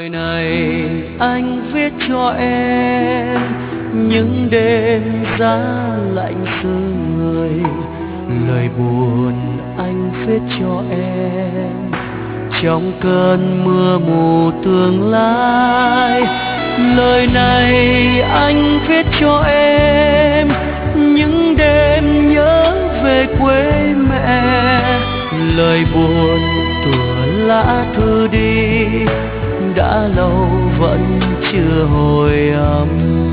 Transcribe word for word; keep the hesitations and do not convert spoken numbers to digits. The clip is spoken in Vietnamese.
Lời này anh viết cho em những đêm giá lạnh sương người. Lời buồn anh viết cho em trong cơn mưa mù tương lai. Lời này anh viết cho em những đêm nhớ về quê mẹ. Lời buồn tựa lá thư đi đã lâu vẫn chưa hồi âm.